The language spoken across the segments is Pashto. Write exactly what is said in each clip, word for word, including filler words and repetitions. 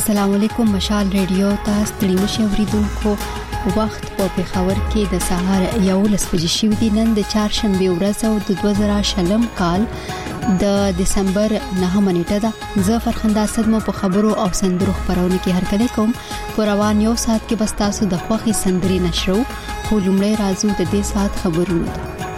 السلام علیکم مشال ریډیو تاسو ستړي مشه اوریدونکو وخت په پیښور کې د سهار یولس بجې شوې دي. نن د چهارشنبه ورځ او د دوه زره شلم کال د دسمبر نهمه نیټه ده. زه فرخنده صدمه په خبرو او سندرو خبرونه کې هرکلی کوم. په روان یو ساعت کې بس تاسو د خوخي سندري نشرو خو لومړی راځو د دې ساعت خبرونه.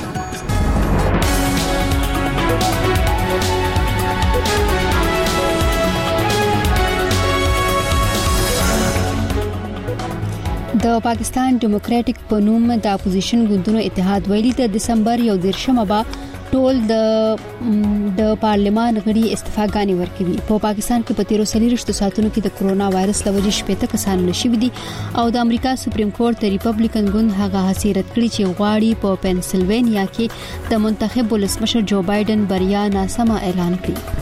د پاکستان ډیموکراټک په نوم د اپوزیشن ګوندونو اتحاد ویلي د دسمبر یو دیرشمه با ټول د د پارلمان غړي استعفاګانی ورکوي. په پاکستان کې په تیرو سلیرشتو ساتونو کې د کرونا وایرس لوجې شپږ کسان نشوي دي او د امریکا سپریم کورټ د ریپبلیکن ګوند هغه حسیرت کړی چې غواړي په پنسلوانیا کې د منتخب ولسمشر جو بایدن بریا ناسمه اعلان کړي.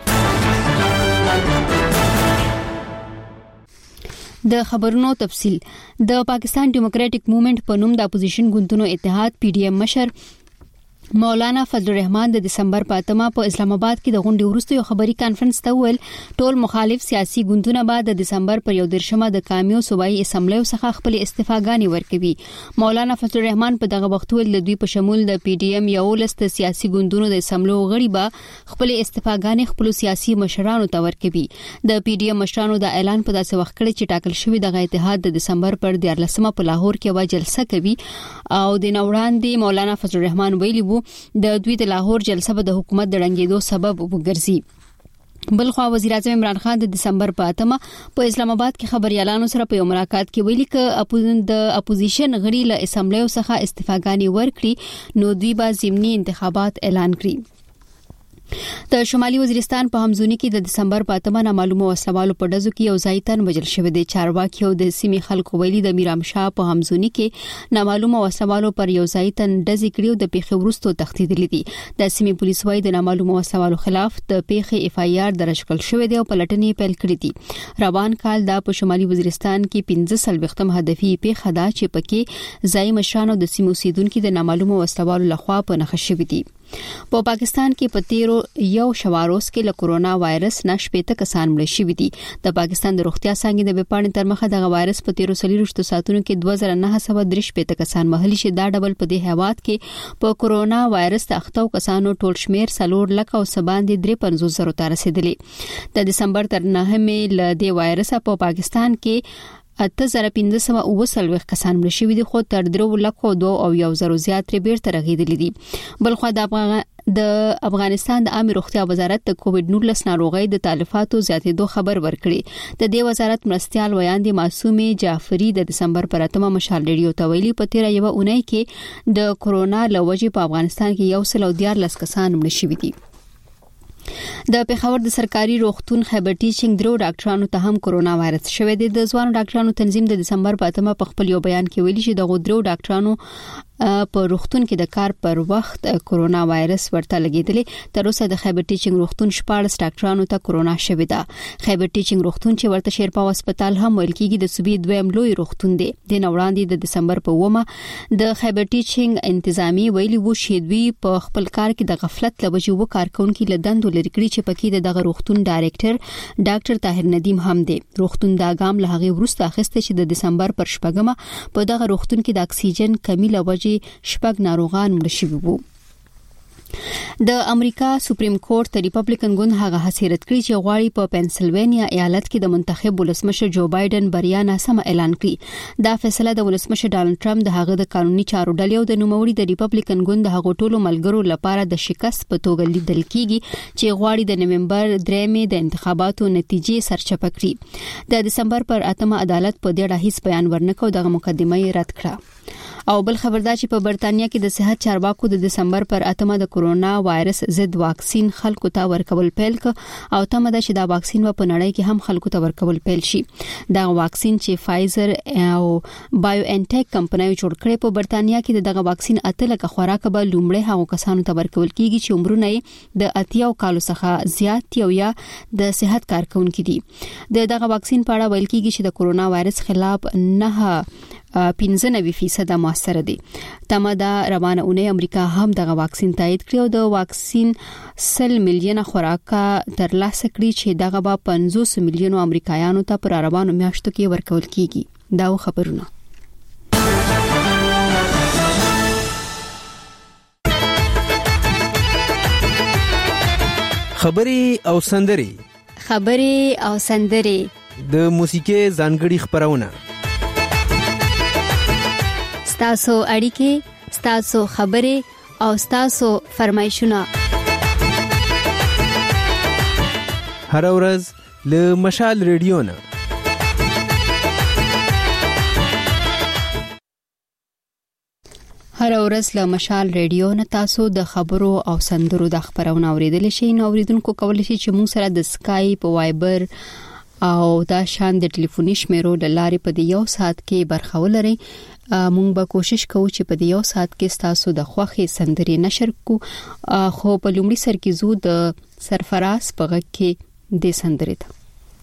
د خبرونو تفصيل. د پاکستان ډیموکراټک موومېنټ په نوم د اپوزیشن ګوندونو اتحاد پی ډی ایم مشر مولانا فضل الرحمن د دسمبر په اتمه په اسلام آباد کې د غونډې وروسته یو خبري کانفرنس ته ویل ټول مخالف سیاسي ګوندونه بعد د دسمبر پر یو دیرشمه د کامیو صوبایي اسمبلی څخه خپل استعفاګانی ورکوي. مولانا فضل الرحمن په دغه وخت ویل د دوی په شمول د پی ډی ایم یو لست سیاسي ګوندونو د اسمبلی غړي به خپل استعفاګانی خپل سیاسي مشرانو ته ورکوي. د پی ډی ایم مشرانو د اعلان په داسې وخت کې چې ټاکل شوی د اتحاد د دسمبر پر دیارلسمه په لاهور کې و جلسه کوي او د نوړاندې مولانا فضل الرحمن ویلي وو د دوی د لاهور جلسه به د حکومت د ړنګېدو سبب وګرځي. بلخوا وزیر اعظم عمران خان د دسمبر په اتمه په اسلام آباد کې خبريالانو سره په یو ملاقات کې ویلي ک د اپوزیشن غړي له اسمبلی څخه استعفاګانی ورکړي نو دوی به ضمني انتخابات اعلان کړي. د شمالي وزیرستان په همزونی کې د دسمبر په اتمه نامعلومه وسلوالو په ډزو کې یو ځای تن وژل شوی دی. چارواکي او د سیمې خلکو ویلي د میرام شاه په همزونی کې نامعلومه وسلوالو پر یو ځای تن ډزې کړي او د پیښې وروسته تښتېدلي دي. د سیمې پولیس وايي د نامعلومه وسلوالو خلاف د پیښې اف آی آر درج کړل شوی دی او پلټنې پیل کړې دي. روان کال د په شمالي وزیرستان کې پنځه سلويختم هدفي پیښه ده چې پکې ځای مشرانو د سیمو اوسیدونکو د نامعلومه وسلوالو لخوا په نښه شوی دي. په پا پاکستان کې په تیرو یو شواروس کې له کرونا وایرس نه شپږ کسان مړ شوي دي. د پاکستان د روغتیا څنګه د بپاڼې تر مخه د وایرس په تیرو سلیرشتو ساتونو کې دوه زره نه سوه درې شپږ کسان مهلي شي. دا ډبل په دې هواد کې په کرونا وایرس تختو کسانو ټول شمیر سلور لک او سباندې درې پنځوس زره ته رسیدلی. د دسمبر تر نهمه ل د وایرس په پا پاکستان کې اته زره پنځه سوه اوه سلويخ کسان مړ شوي دي خو تر درو لکو دو او یو زرو زیات بیرته رغیدلي دي. بلخو د افغان د افغانستان د عامه روغتیا وزارت د کووډ نولس ناروغي د تلفاتو زیاتېدو خبر ورکړي. د دې وزارت مرستيال ویاندې معصومه جعفری د دسمبر پر اتمه مشال ریډیو ته ویلي په تیر یو اونۍ کې د کرونا لوجې په افغانستان کې یو سل او دیارلس کسان مړ شوي دي. د پیښور د سرکاري روغتون خیبر ټیچینګ درو ډاکټرانو ته هم کرونا وایرس شوی دی. د ځوانو ډاکټرانو تنظیم د دسمبر په اتمه په خپل یو بیان کې ویلي چې د غوډرو ډاکټرانو په روغتون کې د کار پر وخت کرونا وایرس ورته لګیدلی. تر اوسه د خیبر ټیچینګ روغتون شپږ ډاکټرانو ته کرونا شوی دی. خیبر ټیچینګ روغتون چې ورته شیرپا هسپتال هم ویل کېږي د صوبې دویم لوی روغتون دی. د نوړاندې د دسمبر په ومه د خیبر ټیچینګ انتظامی ویلي وو چې دوی په خپل کار کې د غفلت لوجې و کارکونکو لدندو لري کړی چې پکې دغه روغتون ډایریکټر ډاکټر طاهر ندیم هم دی. روغتون دا ګام له هغه وروسته اخیسته چې د دسمبر پر شپږمه په دغه روغتون کې د اکسیجن کمی لوجې شپږ ناروغان مړ شوي وو. د امریکا سپریم کورټ د ریپبلیکن ګوند هغه حسیرت کړی چې غواړي په پنسلوانیا ایالت کې د منتخب ولسمشر جو بایدن بریا ناسمه اعلان کړي. دا فیصله د ولسمشر ډانلډ ټرمپ د هغه د قانوني چارو ډلې او د نوموړي د ریپبلیکن ګوند د هغو ټولو ملګرو لپاره د شکست په توګه لیدل کیږي چې غواړي د نومبر درېمې د انتخاباتو نتیجې سرچپه کړي. د دسمبر پر اتمه عدالت په دې اړه هیڅ بیان ورنکړ، دغه مقدمه یې رد کړه. او بل خبردار چې په برتانیا کې د صحت چارواکو د دسمبر پر اتمه د کرونا وایرس ضد واکسین خلکو ته ورکول پیل ک او تمه ده چې دا واکسین په نړۍ کې هم خلکو ته ورکول پیل شي. دا واکسین چې فایزر او بایو ان ټیک کمپنۍ جوړ کړي په برتانیا کې دغه واکسین اته لکه خوراک به لومړی هغو کسانو ته ورکول کیږي چې عمرونه یې د اتیا کالو څخه زیات یو یا د صحت کارکونکو دي. د دغه واکسین په اړه ویل کیږي چې د کرونا وایرس خلاف نه پنځه نوي فیصد موثر دي. تمه دا روانه اونۍ امریکا هم دغه واکسین تایید کړی او د واکسین سل میلیونه خوراکه ترلاسه کړي چې دغه به پنځوس میلیونو امریکایانو ته پر روانو میاشتو کې ورکول کیږي. دا خبرونه خبري او سندري خبري او سندري د موسیقي ځانګړي خبرونه ستاسو اړیکې ستاسو خبري او ستاسو فرمایشونه هر ورځ له مشال ریډیو نه هر ورځ له مشال ریډیو نه تاسو د خبرو او سندرو د خبرونه اوریدل شئ. نو اوریدونکو کولای شي چې موږ سره د اسکایپ، وایبر او دا شان د ټلیفوني شمیرو د لارې په یو ساعت کې برخه ولرئ. موږ به کوشش کوو چې په یو ساعت کې تاسو د خوښي سندري نشر کو. خو په لومړي سر کې زو د سرفراز په غږ کې د سندري ته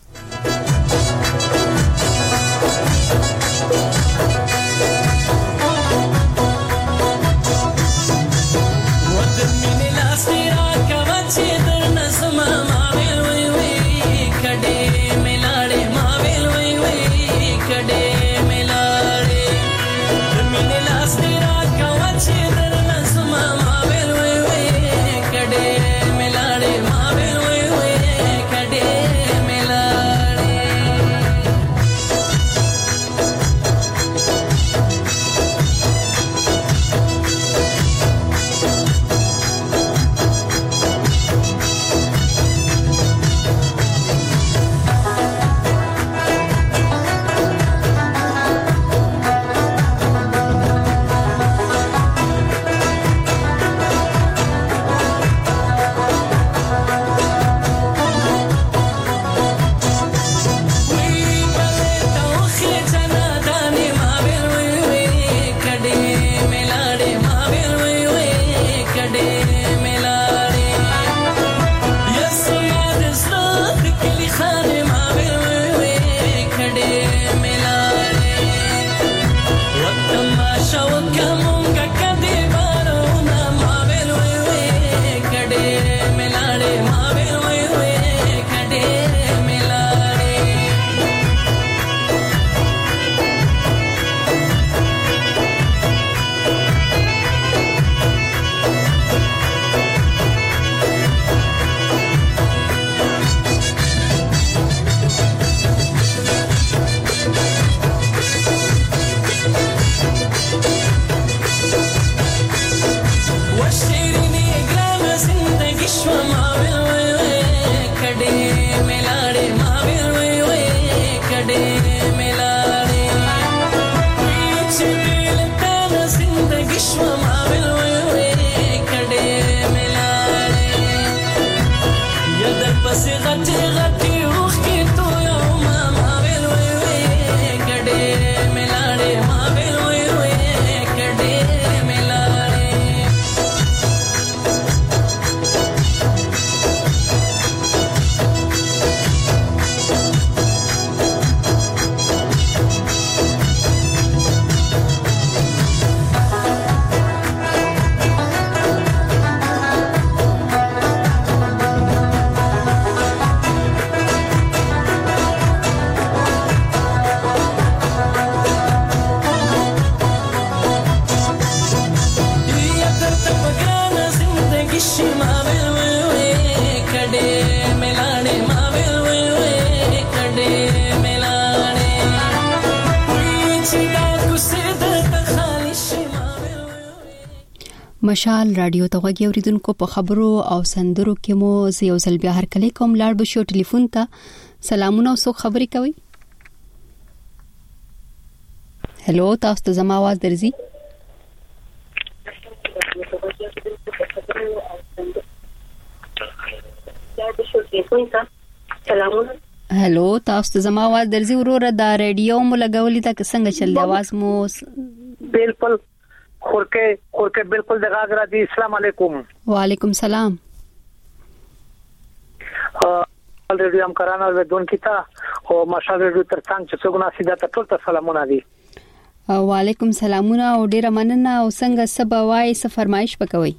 مشال رادیو ته غوږی اوریدونکو په خبرو او سندرو کې مو یو ځل بیا هر کله کوم لاړ بشو ټلیفون ته سلامونه او څوک خبرې کوي. هلو تاسو ته زما आवाज درځي؟ هلو تاسو ته زما आवाज درځي وروره؟ دا رادیو مو لګولې دا څنګه چل دی आवाज مو؟ بالکل خورکه خورکه بالکل دغه غره دي. السلام علیکم. وعلیکم سلام. ا ریډیو هم کارانه ودون کیتا او ماشاءالله ریډیو تر څنګه چې څنګه سیده ته ټول سلامونه دي. وعلیکم سلامونه او ډیره مننه او څنګه سبا وای څه فرمایش وکوي.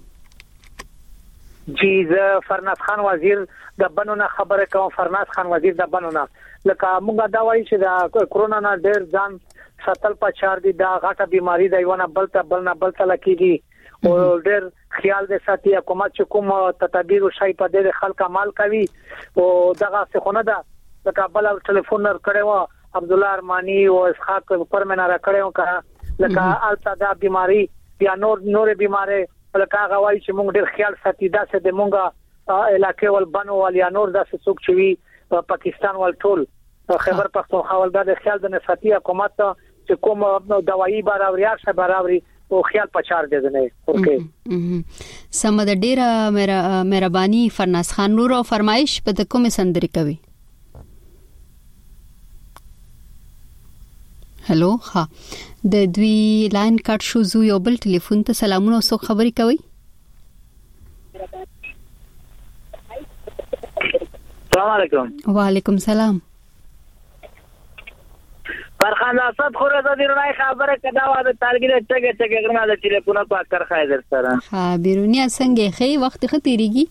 جی زه فرناز خان وزیر د بنونه خبره کوم. فرناز خان وزیر د بنونه لکه موږ دا وایي چې د کرونا نه ډیر ځان ساتل پچار دي دا غټه بیماری د یو نه بلته بل نه بلته لکېږي او ډیر خیال دې ساتي حکومت چې کوم تدابیر او شای په دې خلک عمل کوي او دغه څه خونه ده لکه بل ټلیفون نر کړو عبد الله ارمانی او اسحاق پرمنه را کړو کا لکه التا دا بیماری یا نور نور بیماری لکه هغه وایي چې موږ ډیر خیال ساتي دا څه د مونږه علاقې ول بنو ول یا نور دا څه څوک چوي پاکستان ول ټول خبر پښتونخوا ول دا خیال د نساتی حکومت چې کوم دوايي باراوري ارشه باراوري او خیال پچار دي نه ورکه سم د ډیره مهرباني فرناز خان نور او فرمایش په کومه سندري کوي. هلو ها د دوی لاین کټ شو زو یو بل ټلیفون ته سلامونه او څوک خبري کوي. السلام علیکم. وعلیکم سلام. فرخان اسد خو راځي درنای خبره کدا و د تارګې ټګه ټګه غرمه د ټلیفون په اکر خایدر سره ها بیرونی څنګه خې وخت خطرېږي.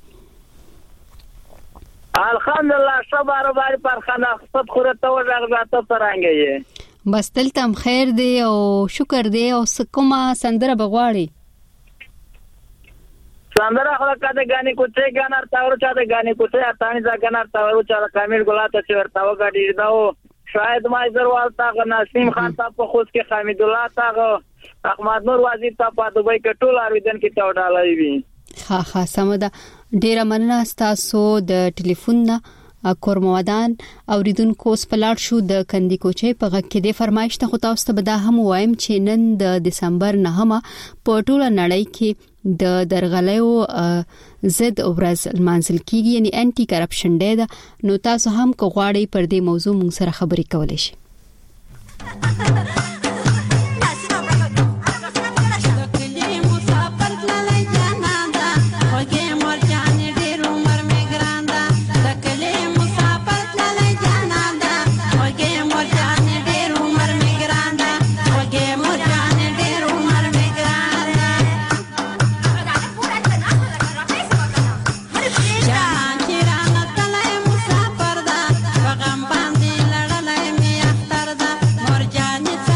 الحمدلله صبر باندې فرخان اسد خو راته وځه ترانګي بس تلتم خیر دی او شکر دی او کومه سندره بغواړي. سندره خو کده غاني کوڅه غانر تاورو چا د غاني کوڅه اتانی ځا غانر تاورو چا کامل ګلاته چې ورتاو غاډي داو شاید مایزر والتا نسیم خان تا په خوش کې حمید الله تا احمد نور وزیر تا په دوبۍ کې ټول ارویدن کې تا وډالای وی. ها ها سمدا ډیره مننه تاسو د ټلیفون نه کورمودان اوریدونکو سپلاړ شو د کندی کوچې په غږ کې د فرمایش ته خو تاسو ته به دا هم وایم چې نن د دسمبر نهمه په ټوله نړۍ کې د درغلیو ضد ورځ منځل کیږي یعنی انټي کرپشن ډے ده. نو تاسو هم کو غواړئ پر دې موضوع موږ سره خبرې کولای شئ. It's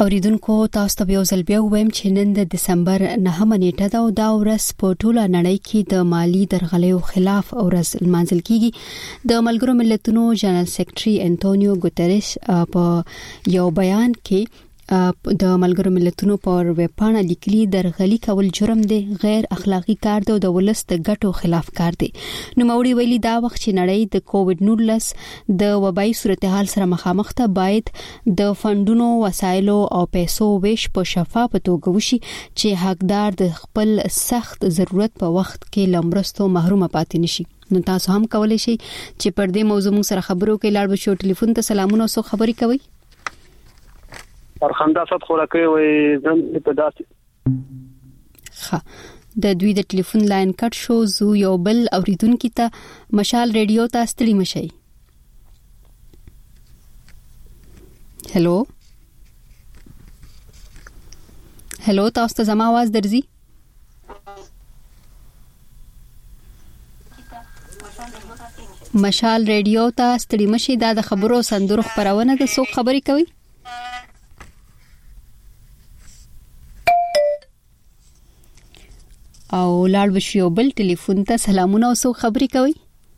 اوریدونکو تاسو ته یو ځل بیا وایم چې نن د دسمبر نهمه نیټه ده او دا ورځ په ټوله نړۍ کې د مالی درغلیو خلاف ورځ لمانځل کیږي. د ملګرو ملتونو جنرال سیکریټري انټونیو ګوتریش په یو بیان کې د ملګرو ملتونو پر ویب پاڼه لیکلي درغلي کول جرم دی، غیر اخلاقی کار دی او د ولس د ګټو خلاف کار دی. نو موري ویلي دا وخت چې نړۍ د کووډ نولس د وبایي صورتحال سره مخامخ ده، باید د فندونو، وسایلو او پیسو ویش په شفافه توګه وشي چې حقدار د خپل سخت ضرورت په وخت کې لمرستو محروم پاتې نشي. نو تاسو هم کولای شئ چې پر دې موضوع موږ سره خبرو کې لاړ بشو. ټلیفون ته سلامونه او خبري کوي. اور خندا صد خوراکي وي زم په داسې ښه د دوی د ټلیفون لاین کټ شو. زو یو بل اوریدونکو ته مشال ریډیو ته ستړي مشي. هلو هلو تاسو ته زما आवाज درځي؟ مشال ریډیو ته ستړي مشي. دا د خبرو سندرو خبرونه د څوک خبري کوي؟ او لاړ بشو بل ټلیفون ته سلامونه او څوک خبري کوي؟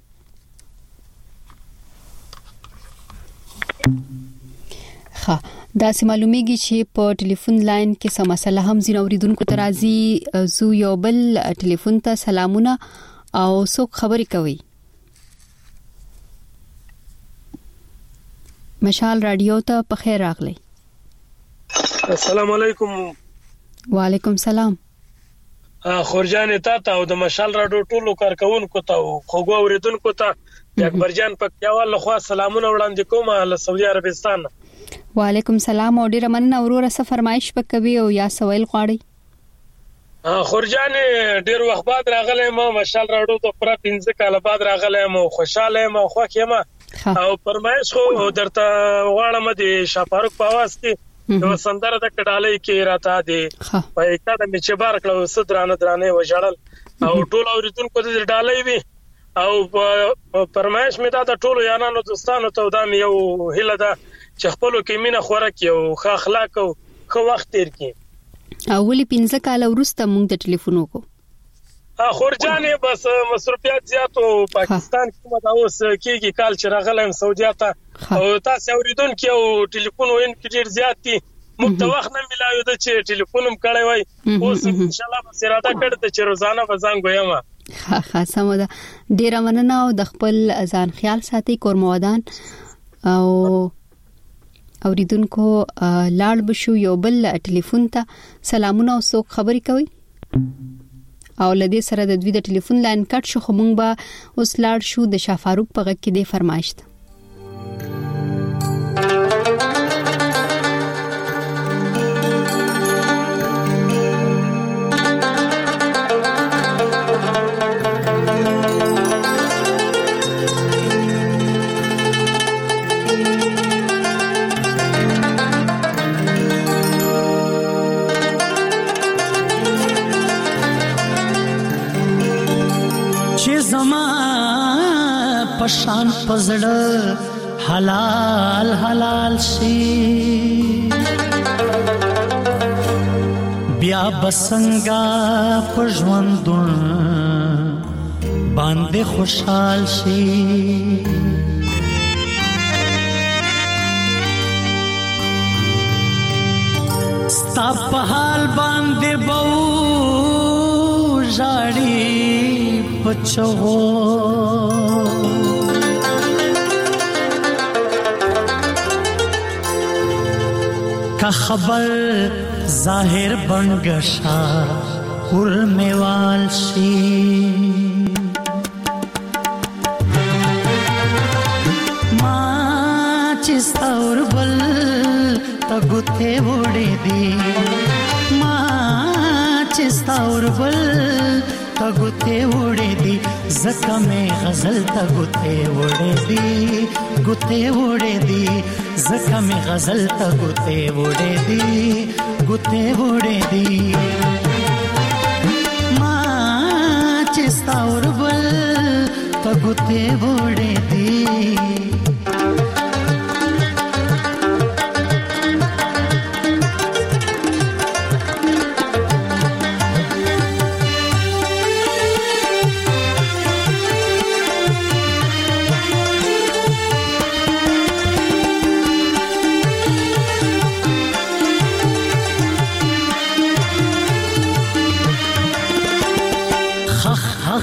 ښه دا سم معلومیږي چې په ټلیفون لاین کې څه مسله هم زین اوریدونکو ترازی. زو یو بل ټلیفون ته سلامونه او څوک خبري کوي؟ مشال رادیو ته په خیر راغلی. السلام علیکم. وعلیکم سلام. خورجان تاته او د مشال راډیو ټولو کارکونکو ته او خوګو اوریدونکو ته اکبر جان پکتیاوال له خوا سلامونه وړاندې کوم له سعودي عربستان. وعلیکم سلام. او ډیره مننه وروره څه فرمایش وکوي او یا سوال غواړي؟ خورجان ډیر وخت بعد راغلی ما مشال راډیو ته پر پنځه کال بعد راغلی ما خوشاله ما خوښ یم او فرمایش خو درته غواړم د شاپاروک په आवाज کې یو سندره د کډالۍ کې راته دي په اکاده می چې بار کړو سترانه درانه وژړل او ټول اوریدونکو د ډالۍ وی او فرمایش می دا د ټولو یانانو دوستانو ته د یو هله ده چې خپل کې مینه خوراک یو ښه اخلاق او ښه وخت تیر کړي. اولی پنځه کال وروسته موږ د ټلیفون وکړو. خورجانې بس مصرفيات زیات او پاکستان کې مدا اوس کېږي کال چې راغلم سعودي ته او تاسو اوریدونکو او ټلیفون وین کې ډیر زیات دي موږ ته وخت نه ملایو د چې ټلیفون هم کړی وای اوس ان شاء الله به اراده کړته چې روزانه بزنګ وایم. ها ها سمه ده. ډیر مننه او د خپل ځان خیال ساتي کورمودان او اوریدونکو لاړ بشو یو بل ټلیفون ته سلامونه او څوک خبري کوي؟ او لدې سره د دوی د ټلیفون لاین کټ شو. خو مونږ به اوس لاړ شو د شافاروق په غږ کې د فرمایش ته. پشان پزړه حلال حلال شي بیا بسنګا پژوندون باندې خوشحال شي ستا په حال باندې بو ژاړي پچو کا خبر ظاهر بنگشا ورمیوال شي ما چې ستور بل تګته وړې دي ما چې ستور بل تګته وړې دي زکه مې غزل تګته وړې دي ګته وړې دي زکه مې غزل تګته وړې دي ګته وړې دي ما چې ستور بل تګته وړې دي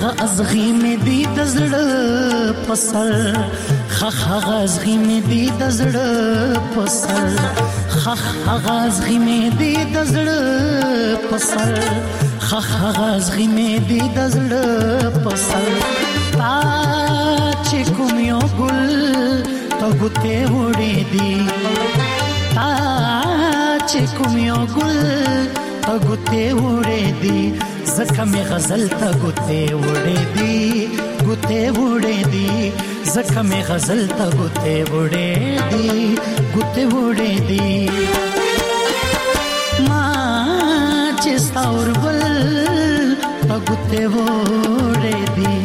هغه ازغي مې دی د زړه پسر خخ هغه ازغي مې دی د زړه پسر خخ هغه ازغي مې دی د زړه پسر خخ هغه ازغي مې دی د زړه پسر تا چې کوم یو ګل ته ګوتې وړې دی تا چې کوم یو ګل ته ګوتې وړې دی زکه مې غزل ته ګوتې وړې دی ګوتې وړې دی زکه مې غزل ته ګوتې وړې دی ګوتې وړې دی ما چې ستور بل ته ګوتې وړې دی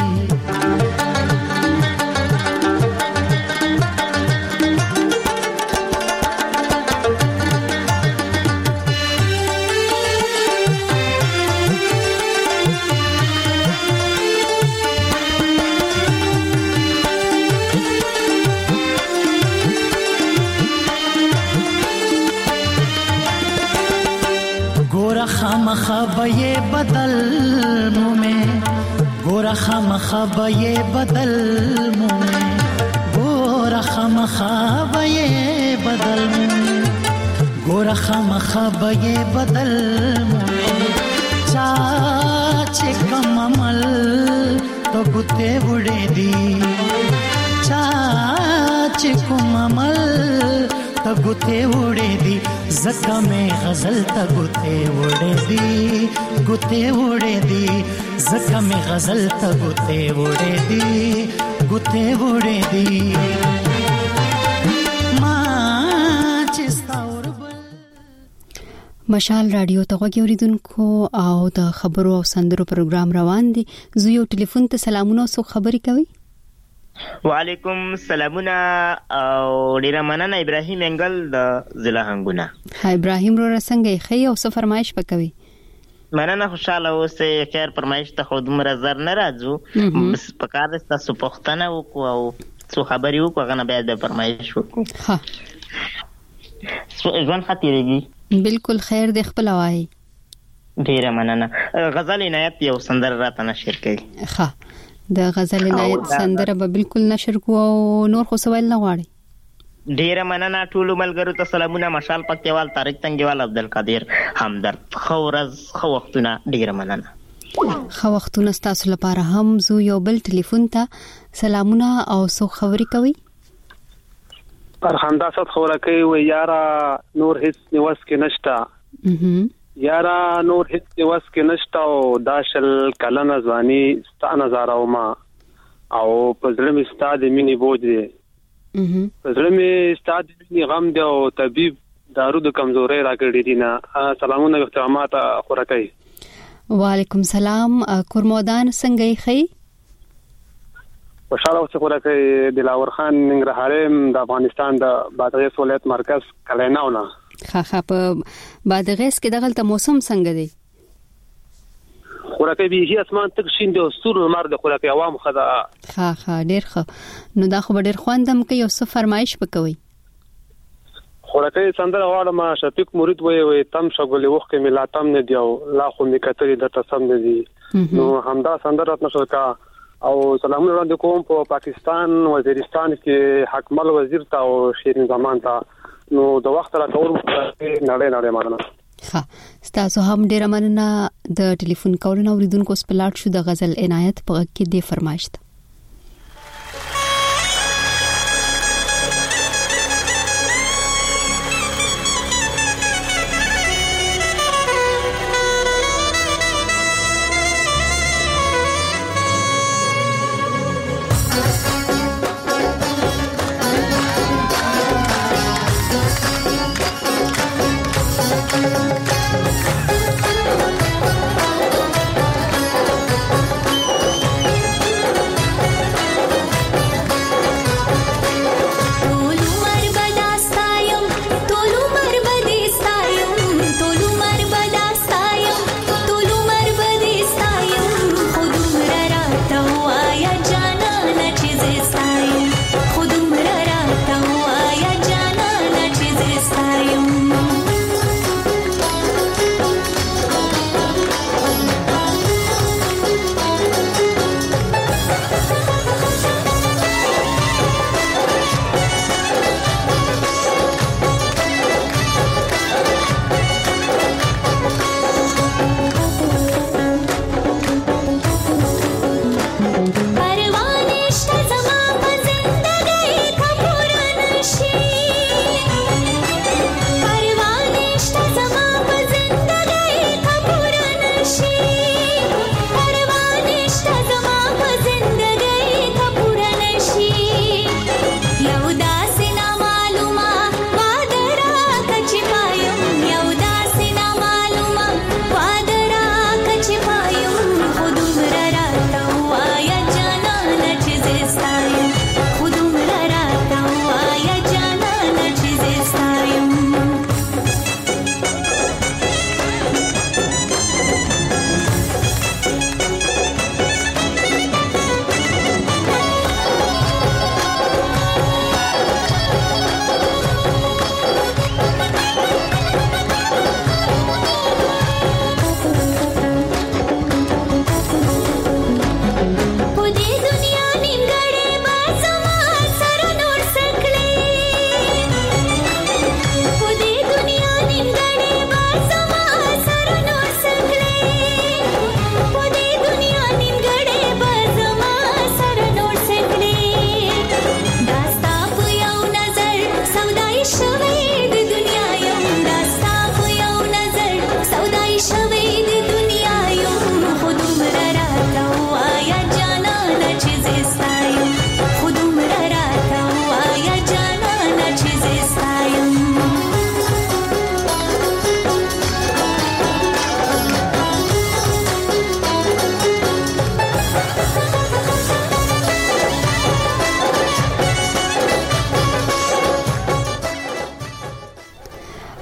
خامخبه بدل مومه ګورا خامخبه بدل مومه ګورا خامخبه بدل مومه ګورا خامخبه بدل مومه چا چې کوم عمل تو ګوتې وړې دي چا چې کوم عمل تو ګوتې وړې دي زکه مې غزل ته ګوتې وړې دي ګوتې وړې دي زکه مې غزل ته ګوتې وړې دي ګوتې وړې دي ما چې ستور مشال رادیو ته غوږی اوریدونکو او د خبرو او سندرو پروګرام روان دي زه یو ټلیفون ته سلامونه او خبري کوي وعلیکم سلامونه او ډیره مننه ابراهیم انګل د ضلع هنګونه. ها ابراهیم رو رسنګي خي او څه فرمایش وکوي؟ مننه خوشاله اوسه خیر فرمایش ته خود مرزر نه راځو بس پکار د تاسو پښتنه وکاو او څو خبري وکاو غنه بیا د فرمایش وکاو. ها ځوان خاطرېږي بالکل خیر د خپل وای. ډیره مننه. غزل عنایت یو سندر راته نشر کړي. ها د غزل عنایت سندره به بالکل نشر کو او نور خو سوال نه غواړي. ډیره مننه ټول ملګرو ته سلامونه. مشال پکتیوال طارق تنگیوال عبدالقادر همدرد خورز خو وختونه ډیره مننه. خو وختونه تاسو لپاره هم زو یو بل ټلیفون ته سلامونه او سو خبري کوي. پرخنده صد خوره کوي و یارا نور هیڅ نیوس کې نشتا یارا نور هیڅ نیوس کې نشتا او داشل کلن ځواني ستا نظر او ما او پزړه می ستا د مینې بوج دی پزړه می ستا د مینې غم دی او طبيب دارو د کمزوري راګړې دي نه. سلامونه احترامات خوره کوي. وعلیکم سلام. کورمودان څنګه یې خي؟ خوشاله اوسه خوره کوي. دلاور خان ننګرهارم د افغانستان د بادغیس ولایت مرکز کلیناونه. خا خا په بادغیس کې دغلت موسم څنګه دی؟ خوره کوي به اسمان تک شین دی او ستورو مر د خوره کوي عوام خدا. خا خا ډیر ښه. نو دا خو ډیر خواندم کې یو څه فرمایش وکوي. خوره کوي سندره واړه ما شفیق مرید وې وې تم شغلې وخت کې ملاتم نه دی او لا خو می کتري د تسم نه دی. نو همدا سندره نشو کا او سلامونه وړاندې کوم په پا پاکستان وزیرستان کې حکمل وزیر ته او شیرین زمان ته. نو د وخت را کول نړۍ نړۍ مانه. ها تاسو هم ډیر مننه د ټلیفون کولونو اوریدونکو سپلاټ شو د غزل عنایت په کې د فرمایش ته.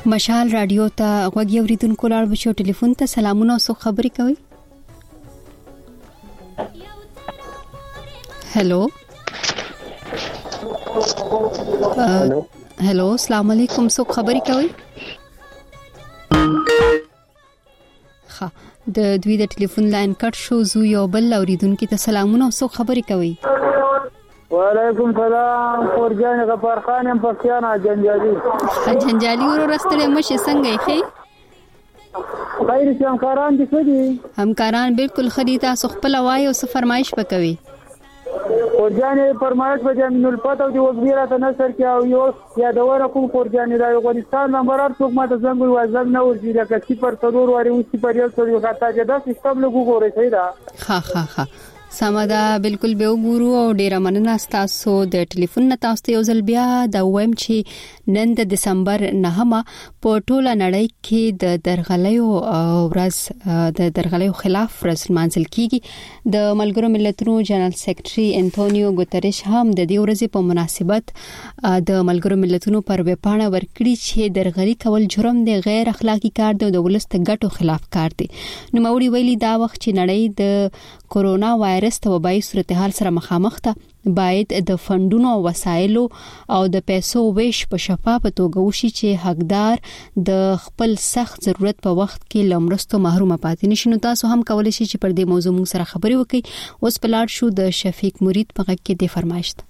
مشال رادیو ته غوږی اوریدونکو لاړ بشو ټلیفون ته سلامونه او خبري کوي. هلو هلو هلو السلام علیکم سو خبري کوي. ها د دوی د ټلیفون لاین کټ شو زو یو بل اوریدونکو ته سلامونه او سو خبري کوي. وعلیکم سلام فورجان غفار خان ام پښتانه جنجالي جنجالي ورو رستړې مشه څنګه یې خیر چې همکاران دي څه دي همکاران بالکل خدي تاسو خپل وای او څه فرمایش وکوي. فورجان فرمایش به جامع الفتو دی وزیره ته نصر کې او یو یادونه کوم فورجان د افغانستان نمبر اړ څوک ماته زنګ وي وزن نه ورځي دا کسي پر تدور واري اوسې پر یو څه یو خاطر دا سیستم له ګوري صحیح دا ها ها ها سمدا بالکل به وګورو او ډیر مننه تاسو د ټلیفون نه تاسو یو ځل بیا د ویم چې نن د دسمبر نهمه په ټوله نړۍ کې د درغلیو ورځ د درغلیو خلاف ورځ منځل کیږي. د ملګرو ملتونو جنرال سیکریټري انټونیو ګوتریش هم د دې ورځې په مناسبت د ملګرو ملتونو پر وپاڼه ورکړي چې درغلي کول جرم دی، غیر اخلاقی کار دی او د ولست ګټو خلاف کار دی. نو موري ویلي دا وخت چې نړۍ د کورونا وایرس ته وبای صورتحال سره مخامخ ده، باید د فندونو او وسایلو او د پیسو ویش په شفافه توګه وشي چې حقدار د خپل سخت ضرورت په وخت کې لمرستو محروم پاتې نشي. نو تاسو هم کولای شئ چې پر دې موضوع موږ سره خبرې وکړئ. اوس په لاړ شو د شفیق مرید په غږ کې د فرمایش ده.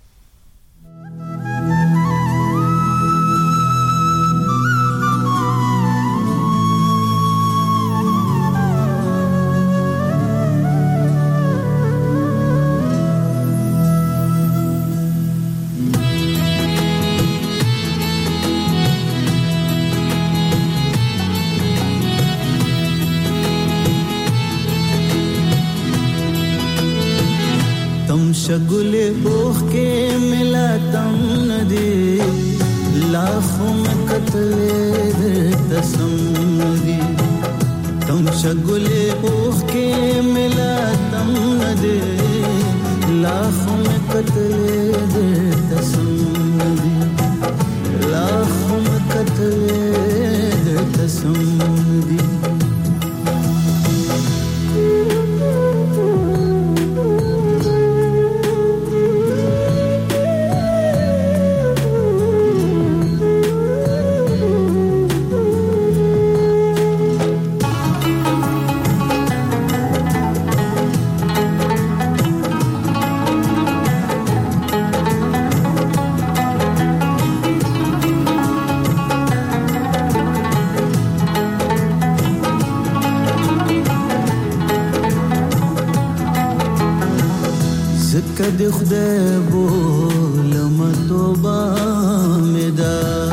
शगुले ओख के मिला तम नदी लाखों में कतले तसम नदी तम शगुले ओख के मिला तम नदी लाखों में कतले तसम नदी लाखों में कतले तसम नदी کد خدای بولم توبه مدا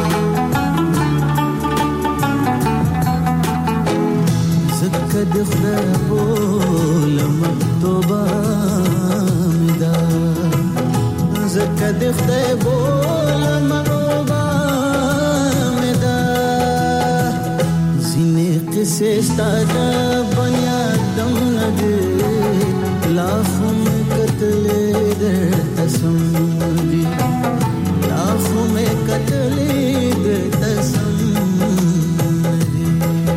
زکد خدای بولم توبه مدا زکد خدای بولم توبه مدا زینه قصه ستاده بنیادم نده लाखों में कतले दे तसम दी लाखों में कतले दे तसम दी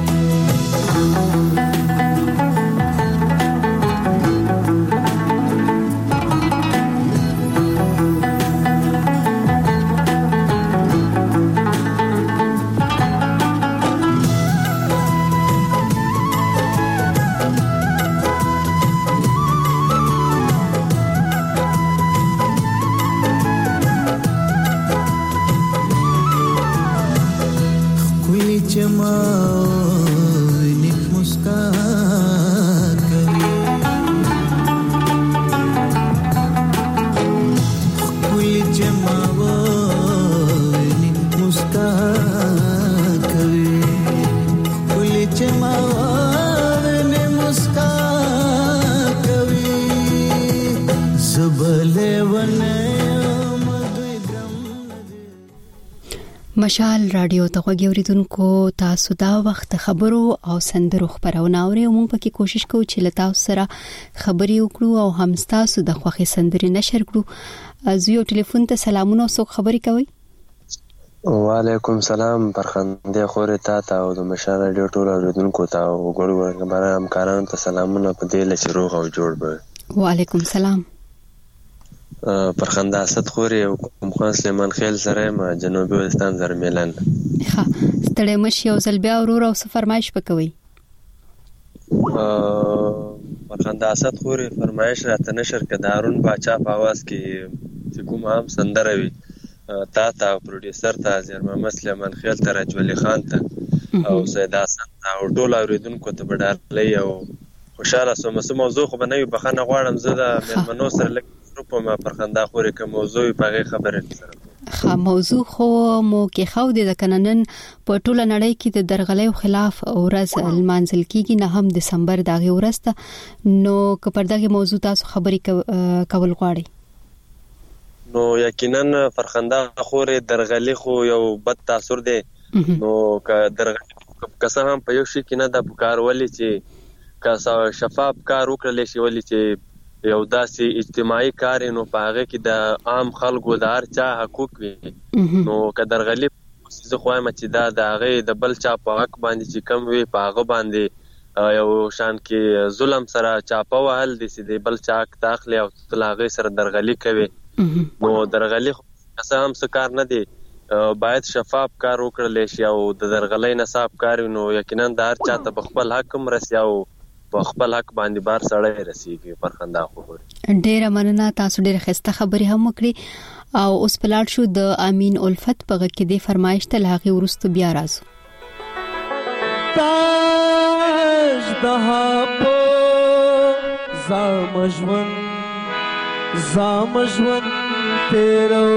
مشال رادیو ته غوږی اوریدونکو تاسو دا وخت خبرو او سندرو خبرونه اورئ. موږ پکې کوشش کوو چې لتا سره خبري وکړو او هم تاسو د خوخي سندري نشر کړو. زه یو ټلیفون ته سلامونه او څوک خبري کوي. وعلیکم سلام پرخندې خورې تا ته او د مشال راډیو ټولو اورېدونکو ته او ګوړو ګوړو همکارانو ته سلامونه په دې له چې روغ او جوړ به. وعلیکم سلام. پرخنده اسد خورې او کوم خان سلیمان خیل سره یم جنوبي وزستان زرمیلن. ښه ستړی مشي او ځل بیا ورور او څه فرمایش وکوئ. پرخنده اسد خورې فرمایش راته نشر که د هارون باچا په اواز کې چې کوم عام سندره وي تا ته او پروډیوسر ته زیر محمد سلیمان خیل ته رجولي خان ته او سید حسن ته او ټولو اورېدونکو ته به ډالۍ او خوشحاله سوم. څه موضوع خو به نه وي بخښنه غواړم زه د مېلمنو سره لږ په ما پرخنده خورې که موضوع وي په هغې خبرې سره. ښه موضوع خو مو کېښودې ده که نه نن په ټوله نړۍ کې د درغلیو خلاف ورځ لمانځل کېږي نهم دسمبر د هغې ورځ ته. نو که پر دغې موضوع تاسو خبرې کول غواړئ نو یقینا فرخنده خورې درغلي خو یو بد تاثر دی. نو که درغلي که څه هم په یو شي کې نه ده پکار ولې چې که شفاف کار وکړلی شي ولې چې یو داسې اجتماعي کار نو په هغه کې د عام خلکو د هر چا حقوق وي. نو که درغلي زه خو وایم چې دا د هغې د بل چا په حق باندې چې کم وي په هغه باندې یو شان کې ظلم سره چاپه وهل دي چې د بل چا حق ته اخلي او ته له هغې سره درغلي کوي. نو درغلي خو څه هم څه کار نه دی باید شفاف کار وکړلی شي او د درغلۍ نه صاف کار وي نو یقینا د هر چا ته په خپل حق هم رسي او په خپل حق باندې بار سړی رسیږي. پرخنده خو ډیره مننه تاسو ډیره ښایسته خبرې هم وکړې او اوس په لاړ شو د امین الفت په غږ کې د فرمایش ته له هغې وروسته بیا راځو. تاج دها په زام ژوند زام ژوند تیرو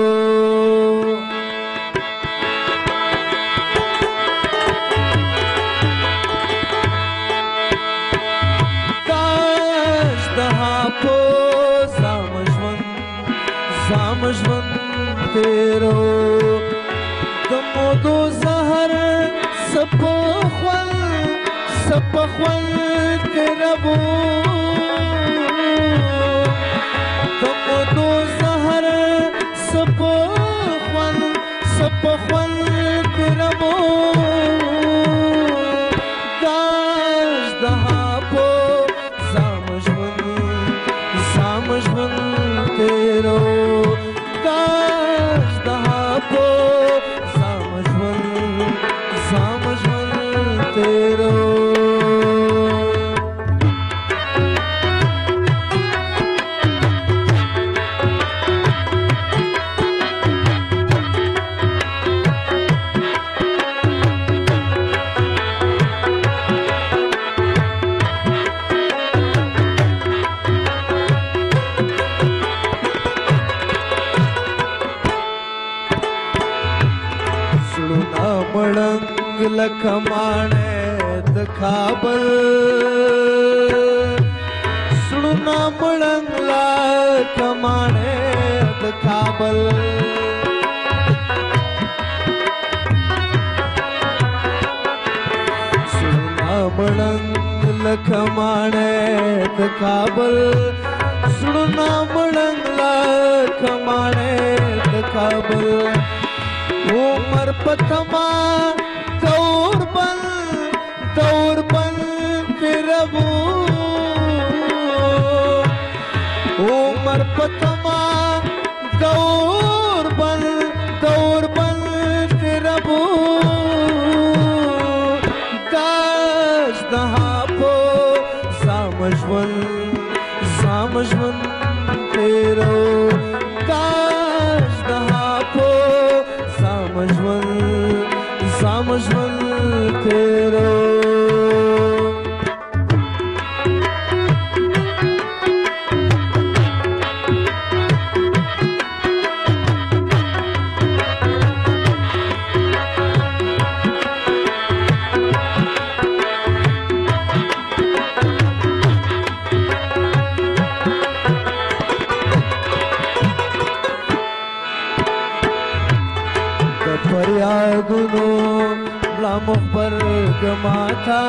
زام ژوند تیرو دمو دو زهر سپخول سپخول تیربو دمو دو زهر سپخول سپخول تیربو داش دها پو زام ژوند زام ژوند تیرو لکمانے د کابل سړونا مړنګ لکمانے د کابل سړونا مړنګ لکمانے د کابل سړونا مړنګ لکمانے د کابل عمر پتما دور بن دور بن تیربو عمر پتما دور بن دور بن تیربو داش دها پو زام ژوند زام ژوند تیرو داش دها پو زام ژوند زام ژوند تیرو فریادونو ملا مخبر گماتا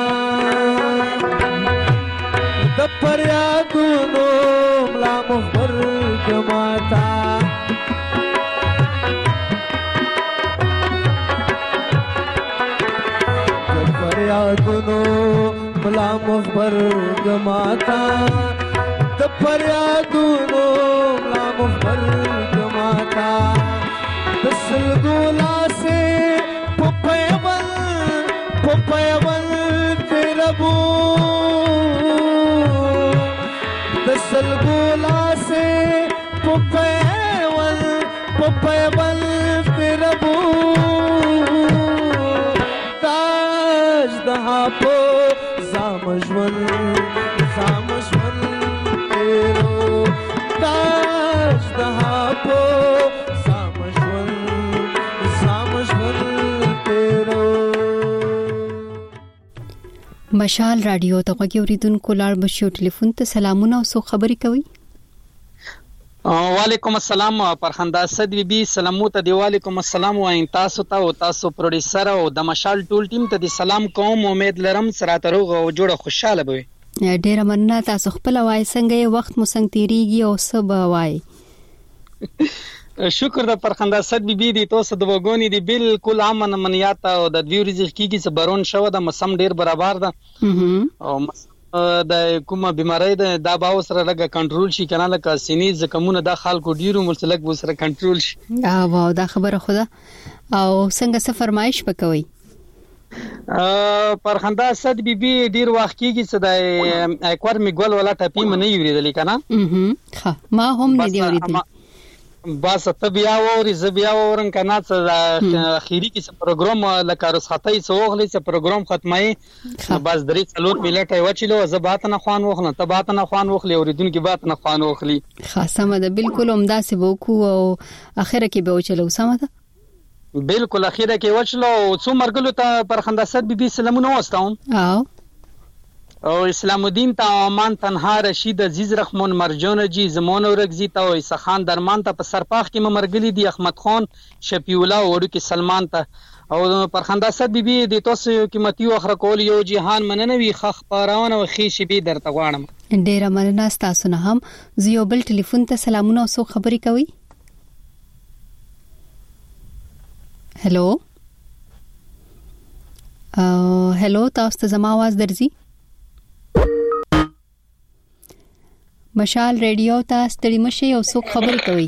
د فریادونو ملا مخبر ملا مخبر گماتا د فریادونو ملا مخبر گماتا د سلګولا سے پپیول پپیول تیربو د سلګولا سے پپیول پپیول تیربو تاج دها پو زامجول زامجول تیرو تاج دها پو زامجول زامجول تیرو. مشال رادیو ته غوږی اوریدونکو لاړ بشو ټلیفون ته سلامونه او سو خبري کوي. وعلیکم السلام پرخندا صد بی بی سلامو ته دی. وعلیکم السلام وایم تاسو ته او تاسو پروډوسر او د مشال ټول ټیم ته دی سلام کوم. امید لرم سره تروغ او جوړه خوشاله وي. ډیره مننه. تاسو خپل وای څنګه وخت مو څنګه تیریږي او سب وای؟ شکر د پرخندا صد بی بی دی تاسو د وګونی دی بالکل امن منیات او د دیو رزق کیږي چې برون شو د موسم ډیر برابر ده او د کومه بیماری ده دا به سره لګه کنټرول شي کنه لکه سینې زکمونه د خلکو ډیرو مرسلک به سره کنټرول شي. اه واو دا خبره خدا. او څنګه څه فرمایش وکوي؟ پرخندا صد بی بی ډیر وخت کیږي چې د اکوار میګول ولا ټاپی منه یوریدل کنه. ها ما هم نه دی اوریدل. بس ته بیا ووري ز بیا ورن کنه چې اخیری کې څه پروګرام لکه رسختای سوغلی څه پروګرام ختمای بس درې څلور ملټه وچلو زبات نه خوان وخنه ته بات نه خوان وخلی اوریدونکو بات نه خوان وخلی. خاصه مده بالکل عمده سی وکو او اخره کې به وچلو سم ده بالکل اخیره کې وچلو څو مرګلو ته پرخندا صد بی بی سلامونه واستاوم. او او اسلام الدین تا امان تنها رشید عزیز رحمان مرجان جی زمان اورگزی تا او عیسی خان درمان تا په سرپاخ کې ممرګلی دی احمد خان شفیع الله وړو کې سلمان تا او پرخندا صد بی بی د تاسو قیمتي اخر کول یو جهان مننوي خخ پاران او خې شي به درته غواړم. ډیره مننه تاسو نه هم زیو بل ټلیفون ته سلامونه او سو خبري کوي. هلو او هلو تاسو ته زما आवाज درځي؟ مشال ریډیو ته ستړي مشي او څوک خبرې کوي؟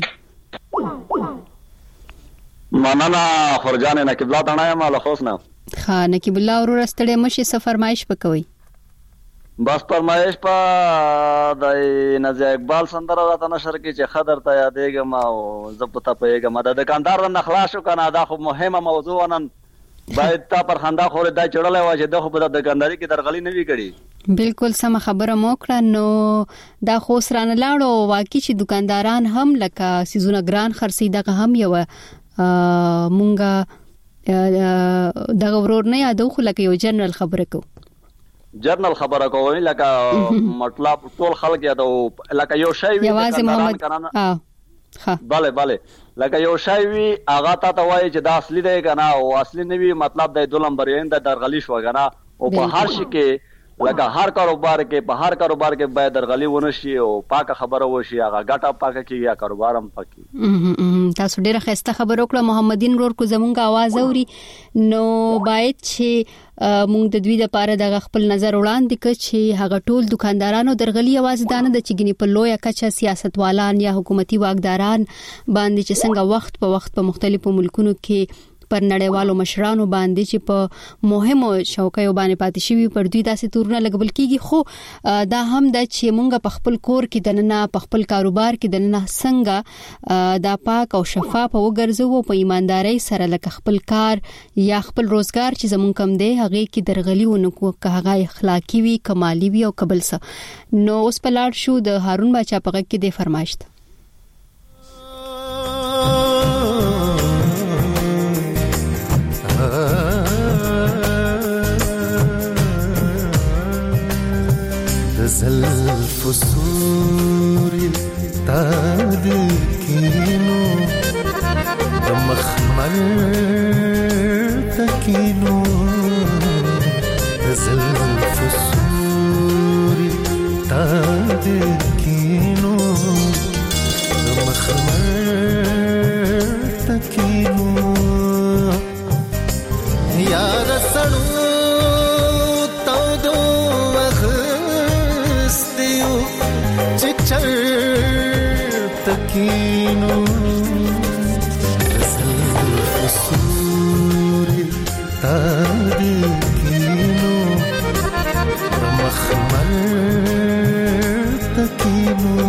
مننه فرجان نقیب الله تاڼه یم له خوسنه. ها نقیب الله ورور ستړي مشي څه فرمایش وکوي؟ بس فرمایش په د نزیه اقبال سندره راته نشر کې چې خضر ته یادېږم او زه په تا پوهېږم د دکاندار نه خلاص شو که نه دا خو مهمه موضوع نن باید تا پرخندا خورې دا چړلی وای چې د خو په د دکانداري کې درغلي نه وي کړي. بالکل سم خبره مو کړه. نو دا خو سرانه لاړو واقعي چې دکانداران هم لکه سيزونه ګران خرڅي دغه هم یو مونږه دغه ورور نه یادو خو لکه یو جنرال خبره کو جنرال خبره کوي لکه مطلب ټول خلک یادو لکه یو شی وي محمد ها ها bale bale لکه یو شی وي هغه تا ته وایي چې دا اصلي دی کنه او اصلي نه وي مطلب د دوه نمبر یې د درغلی شو کنه او په هر شي کې لکه هر کاروبار کې په هر کاروبار کې باید درغلی ونه شي او پاکه خبره وشي هغه ګټه پاکه کیږي یا کاروبار هم پاکي. تاسو ډیره خسته خبر وکړه محمدین ورور کو زمونږ आवाज اوري نو باید چې مونږ د دوی لپاره د خپل نظر وړاندې کړ چې هغه ټول دکاندارانو درغلی आवाज دانه د چګنی په لوی کچه سیاستوالان یا حکومتي واکداران باندې چې څنګه وخت په وخت په مختلفو ملکونو کې پر نړیوالو مشرانو باندې چې په مهمو شوکیو باندې پاتې شوی پر دوی داسې تورونه لګبل کیږي خو دا هم د چې مونږ په خپل کور کې دننه په خپل کاروبار کې دننه څنګه دا پاک او شفاف وګرځو په ایمانداري سره لکه خپل کار یا خپل روزګار چې زمونږ کم دی هغه کې درغلی ونکو که هغه اخلاقی وي کمالی وي او قبل څه. نو اوس په لاړ شو د هارون بچا په کې د فرمایش زلف سوري تادكينو دمخمر تكينو زلف سوري تادكينو دمخمر تكينو يا رسلو تودو تکینو رسل فسوری تادکینو مخمل تکینو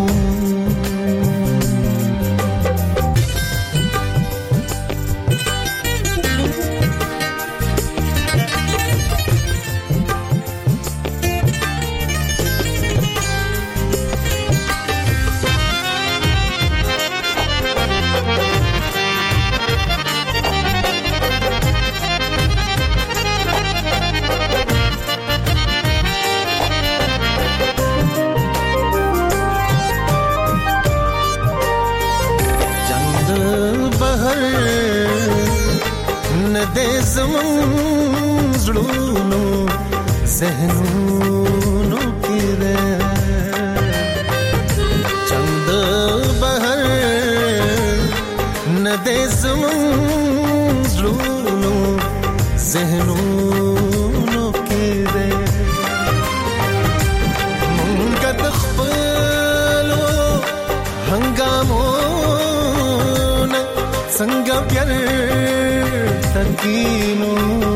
زړونو ذهنونو کې ده چند بهر نه دې زمون زړونو ذهنونو کې ده مونږ د خپلو هنګامونو څنګه پیار تکینو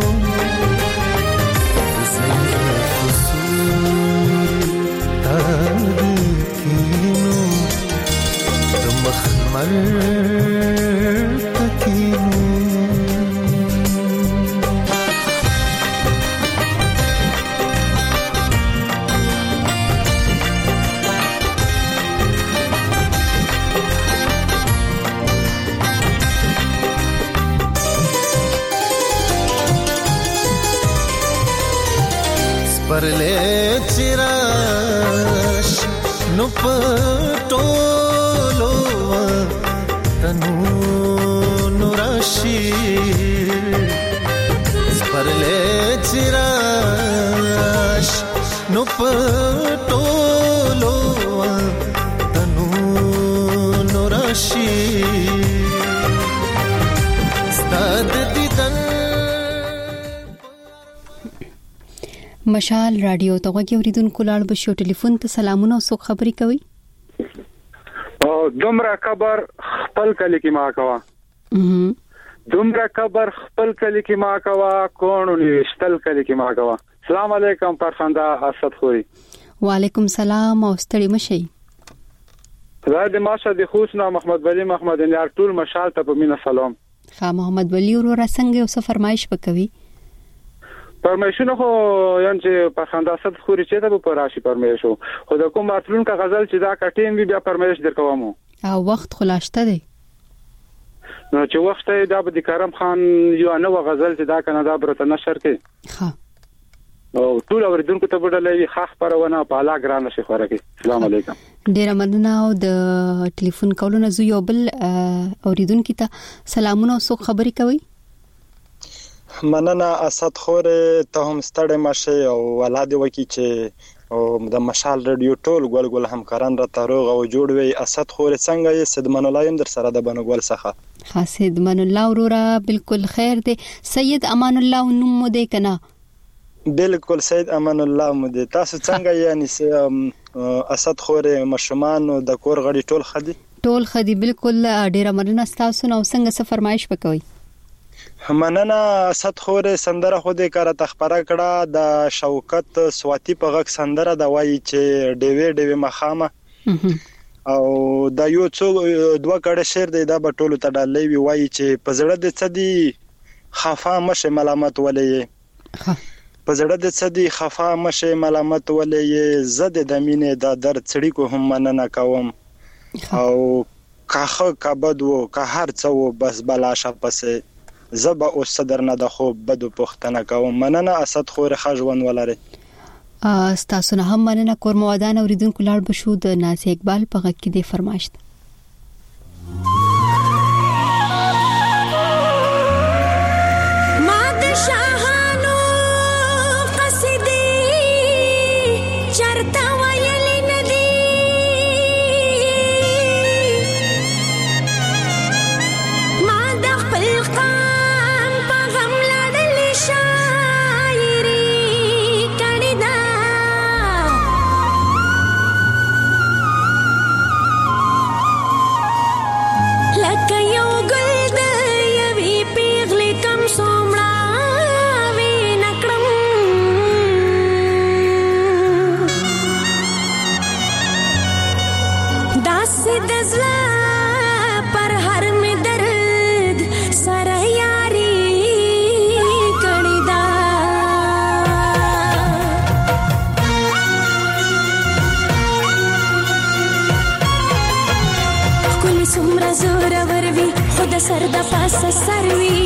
مخمل تکینو परले चिराश नु पटोलो तनु नुराशी परले चिराश नु पटोलो तनु नुराशी ستاد دیدن مشال رادیو ته وګورئ اوریدونکو لاړ بشو ټلیفون ته سلامونه او سوک خبري کوي او دومره خبر خپل کلی کې ما کوا دومره خبر خپل کلی کې ما کوا کونو نشتل کلی کې ما کوا السلام علیکم پرخنده اسد خوري وعلیکم سلام او ستړي مشي زاد ماشه د خوشنا محمد ولی محمد یار ټول مشال ته په مینا سلام ها محمد ولی ورو څنګه او څه فرمایش وکوي پرمیشن خو یان چې په خنداسد خوري چې ته په راشي پرمیشو خو د کوم ماتلون کا غزل چې دا کټین وی بیا پرمیش درکومو او وخت خلاشته دی نو چې وخت دا به د کرم خان یو نو غزل چې دا کنه دا برته نشر کې ها او ټول اوریدونکو ته بدلې خاص پرونه په اعلی ګران شي خوره کې السلام علیکم ډیر مننه او د ټلیفون کولونه زو یو بل اوریدونکو ته سلامونه او سوک خبري کوي مننه اسد خور ته هم ستړی مشه او ولادي وکی چې او د مشال رادیو ټول ګول ګول همکاران را تروغ او جوړ وي اسد خور څنګه یې سیدمن الله يم در سره د بنګول څخه خاصد من الله ورورا بالکل خیر دی سید امان الله نوم مو دی کنه بالکل سید امان الله مو دی تاسو څنګه یعنی اسد خور مشمان د کور غړي ټول خدي ټول خدي بالکل ډیر مننه تاسو نو څنګه څه فرمایش وکوي مننه اسد خور سندره خو دې کار تخبره کړه د شوکت سواتی په غک سندره د وای چې ډیوی ډیوی مخامه او د یو څو دوه کړه شعر دی دا په ټولو ته ډالې وی وای چې په زړه د څدی خفا مشه ملامت ولې په زړه د څدی خفا مشه ملامت ولې زد د مینې د درد چړی کو هم مننه کوم او کاخه کبد وو که هر څو بس بلا شپسه زبا او صدر نه د خو بدو پختنه کوم مننه اسد خور خجون ولري استاسو نه هم مننه کور موادان اوریدونکو لاړ بشو د ناز اقبال په غږ کې د فرمایش داسې د زړه پر هر مې درد سره یاري کړې ده ښکلي څومره زورور وي خو د سر د پاسه سر وي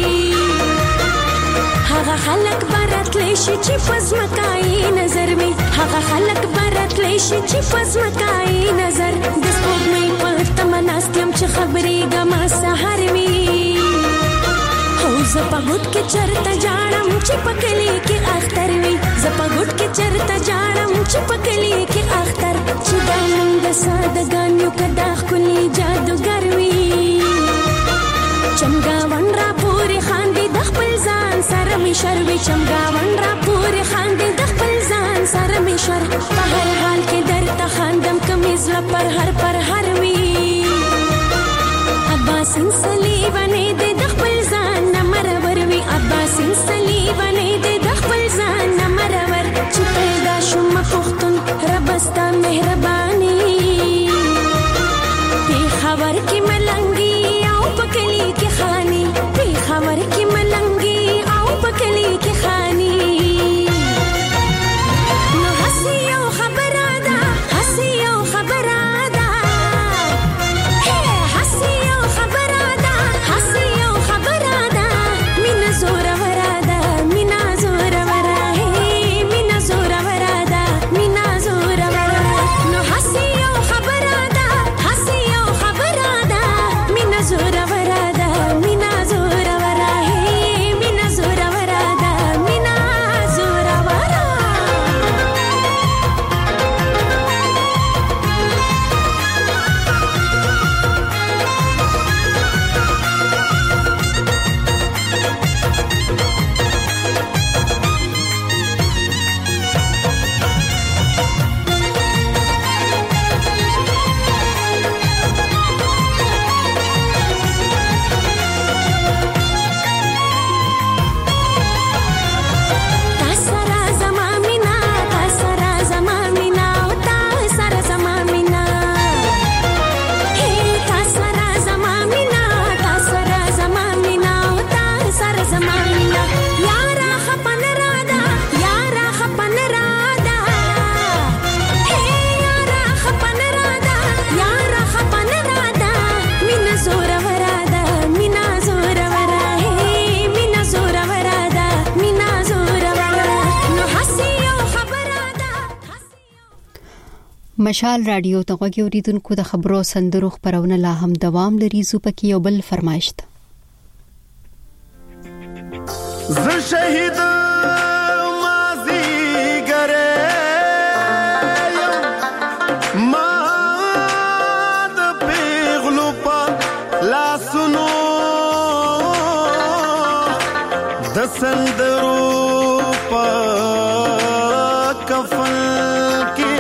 هغه خلک براتلی شي چې په ځمکایي نظر وي هغه خلک براتلی شي چې په ځمکایي نظر د سپوږمۍ په تمه ناست یم چې خبرېږم سهار وي هو زه په ګوټ کې چرته جاړم چې په کلي کې اختر وي زه په ګوټ کې چرته جاړم چې په کلي کې اختر چې دا موږ سادهګان یو که دا ښکلي جادوګر وي چمګاون را پورې خاندي د خپل ځان سره مې شر وي چمګاون را پورې خاندي د خپل ځان سره مې شر په هر حال کې درته خاندم که مې زړه پر هر پر هر وي عباسین صلیبانې دې د خپل ځان نه مرور وي عباسین صلیبانې دې د خپل ځان نه مرور چې پیدا شوم پښتون رب ستا مهرباني پېښور کې ملنګي او په کلي کې خاني پېښور کې ملنګي او په کلي کې خاني نو هسې یو خبره ده هسې یو خبره ده هسې یو خبره ده هسې یو خبره ده مینه زوروره ده مینه زوروره مینه زوروره ده مینه زوروره نو هسې یو خبره ده هسې یو خبره ده مینه زوروره ده مینه زوروره مینه زوروره ده مینه زوروره مشال رادیو ته غوږی اوریدونکو د خبرو سندرو خبرونه لا هم دوام لري زو پکې یو بل فرمایش ده ز شهید مازی ګره ما د پیغلو په لاسونو د سندرو په کفن کې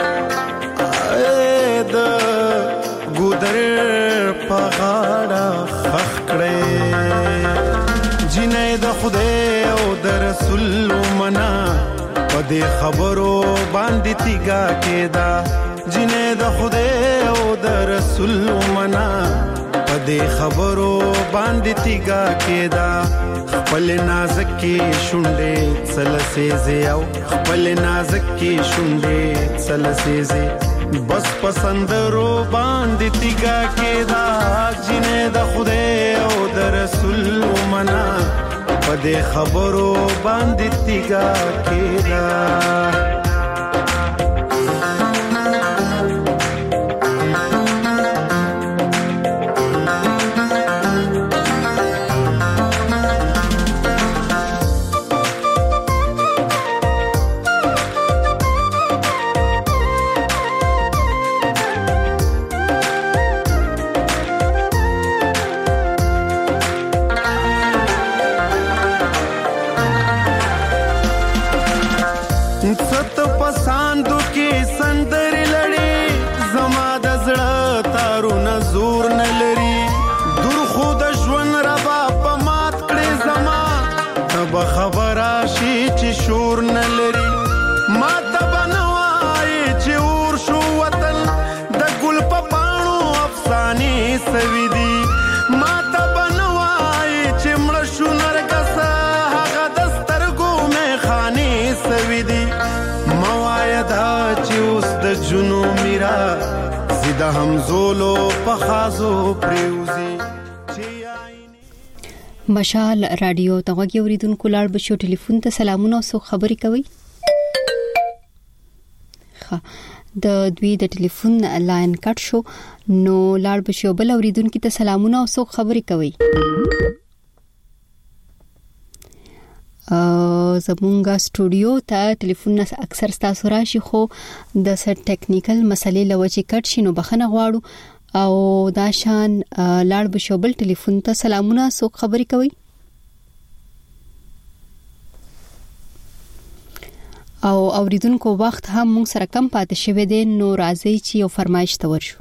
پغاړه خخ کړې جنې د خدای او د رسول منا په دې خبرو باندې تیګه کېدا جنې د خدای او د رسول منا په دې خبرو باندې تیګه کېدا خپل نازکې شونډې سلسېزې او خپل نازکې شونډې سلسېزې بس پسندرو باندې تیګه کېدا جنې د خدای او د رسول منا په دې خبرو باندې تیګه کېدا زړونو میرا زیدا همزولو پخازو پریوزی مشال رادیو توګه اوریدونکو لاړ بشو ټلیفون ته سلامونه او سو خبري کوي ښه د دوی د ټلیفون لاین کټ شو نو لاړ بشو بل اوریدونکو ته سلامونه او سو خبري کوي ا زمونږه سټوډیو ته ټلیفون اکثر تاسو راشي خو د سر ټیکنیکل مسلې لوجې کټ شینو بخنه غواړو او دا شان لاړ بشوبل ټلیفون ته سلامونه سو خبري کوي او اوریدونکو وخت هم موږ سره کم پاتې شوی دی نو راځي چې یو فرمایش ته ورشو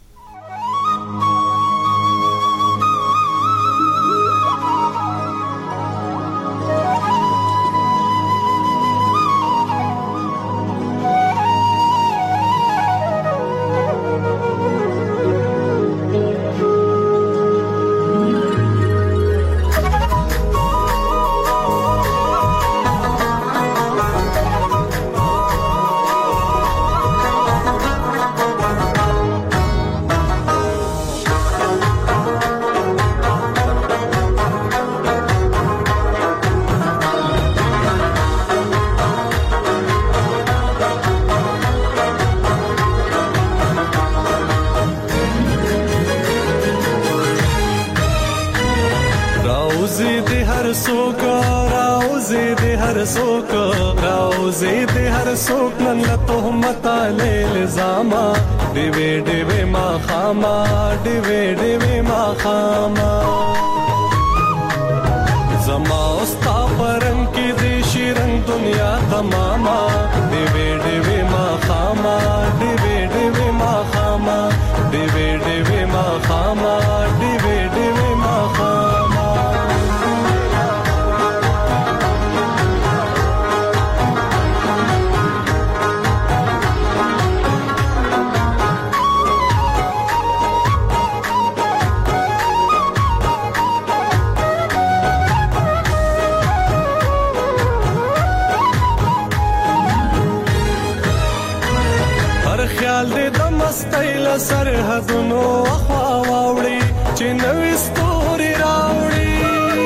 سرحدونو اخوا واوړي چې نوې ستوري راوړي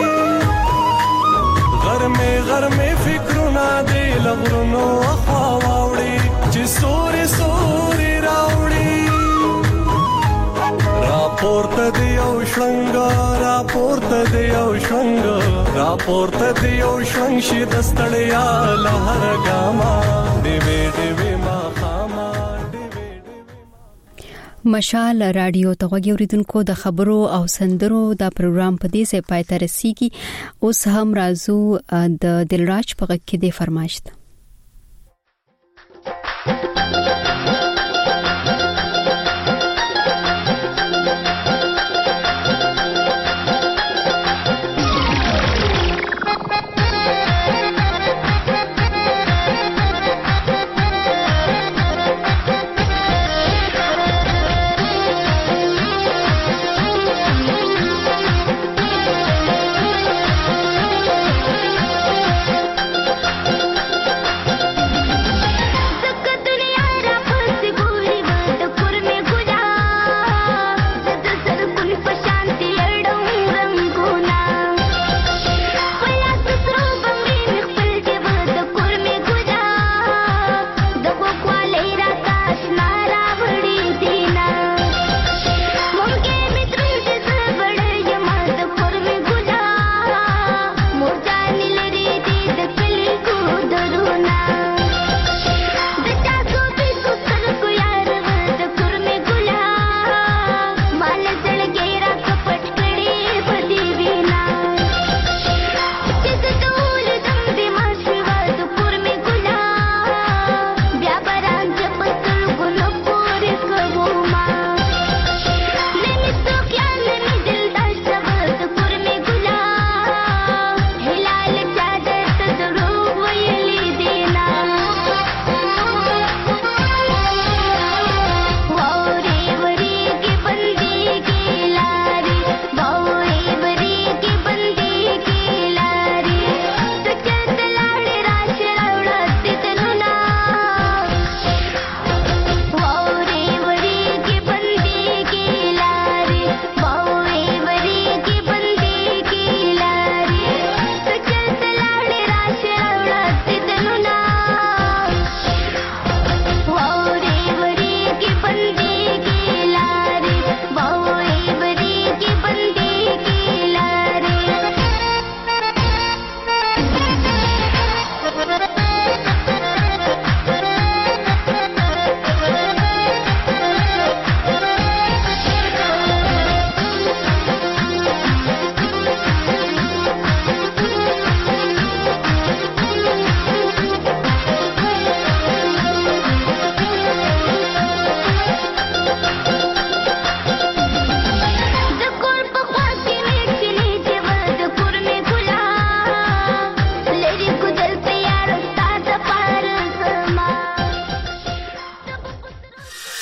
غرمه غرمه فکرونه دې لغرونو اخوا واوړي چې سوري سوري راوړي راپورته دی او شنګ راپورته دی او شنګ راپورته دی او شنګ شي دستړیا لهر ګاما دی وی دی وی ما مشال رادیو توګه اوریدونکو د خبرو او سندرو دا پروګرام په دې ځای پای ته رسیږي اوس هم راځو د دلراج په غږ کې د فرمایش ته